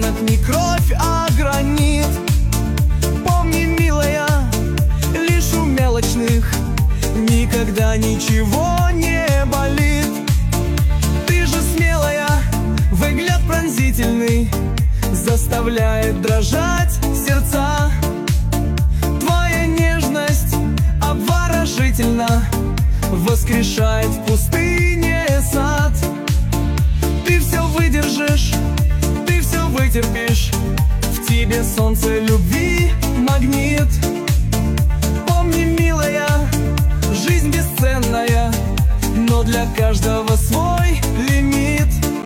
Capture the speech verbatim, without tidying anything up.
ценят не кровь, а гранит. Помни, милая, лишь у мелочных никогда ничего не болит. Ты же смелая, взгляд пронзительный заставляет дрожать сердца. Твоя нежность обворожительна, воскрешает в пустыне сад. Ты все выдержишь, ты все вытерпишь, в тебе солнце любви магнит. Помни, милая, жизнь бесценная, но для каждого свой лимит.